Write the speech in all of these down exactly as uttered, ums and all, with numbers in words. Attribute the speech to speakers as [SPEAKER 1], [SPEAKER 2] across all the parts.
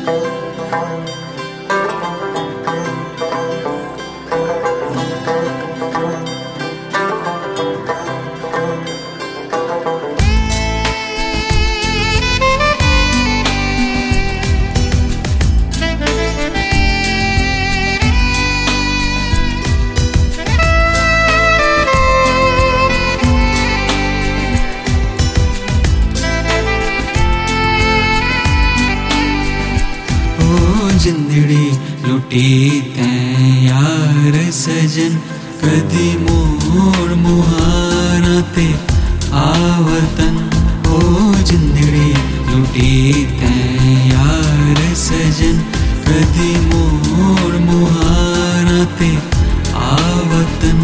[SPEAKER 1] जिंदड़ी लुटी तैं यार सजन, कदी मोर मुहाना ते आवतन। ओ जिंदड़ी लुटी तैं यार सजन, कदी मोर मुहाना ते आवतन।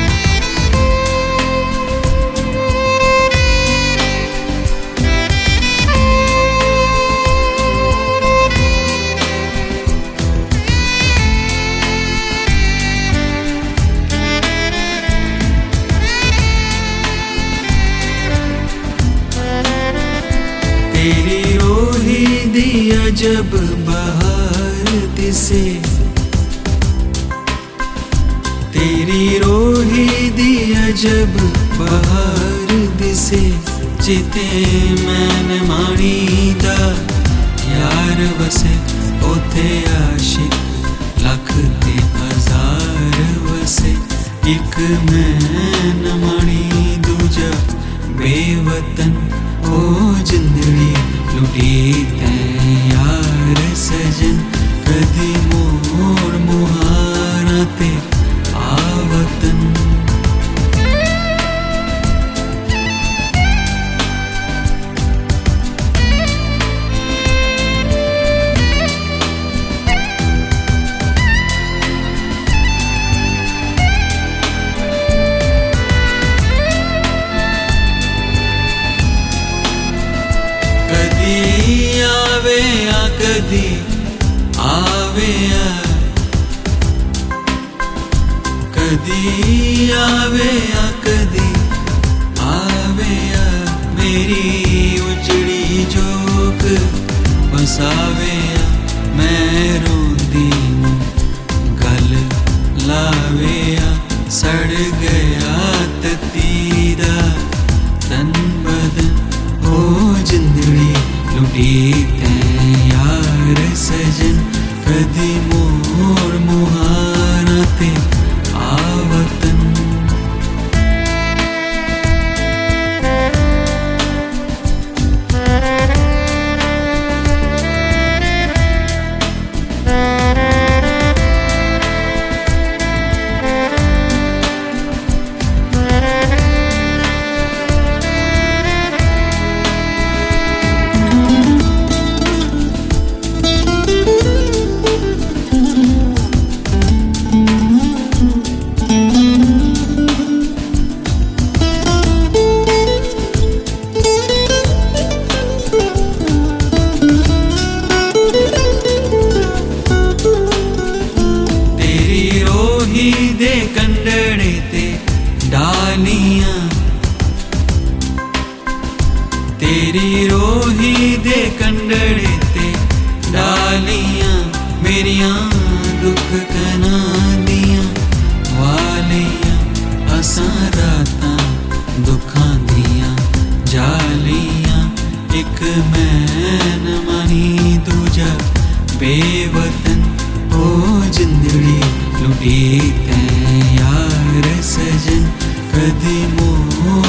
[SPEAKER 1] तेरी रोही दिया जब बहार दिसे, तेरी रोही दिया जब बहार दिसे। जिते मैन माणी दा यार वसे, ओथे आशिक लख ते हजार वसे। एक मैन माणी दूजा बेवतन। ओ जिंदड़ी लुटी तैं यार सजन, कदी मोर मुहाना ते आवतन। कदी आवे आ कदी आवे आ, कदी आवे आ कदी आवे आ। मेरी उजड़ी जोक बसावे आ, मैं रोंदी गल लावे आ। सड़ गया ततीदा तन बदन। ओ जिंदड़ी लुटी तैं यार सजन, कदी मोर मुहाना ते आवतन। दे कंडड़े ते डालियां, तेरी रोही दे कंडड़े ते डालियां। मेरियां दुख कना दियां वालियां, असां रातां दुखां दियां जालियां। एक मैन मानी दूजा बेवतन। ओ जिंदड़ी लुटी तैं यार सजन, कदी मोर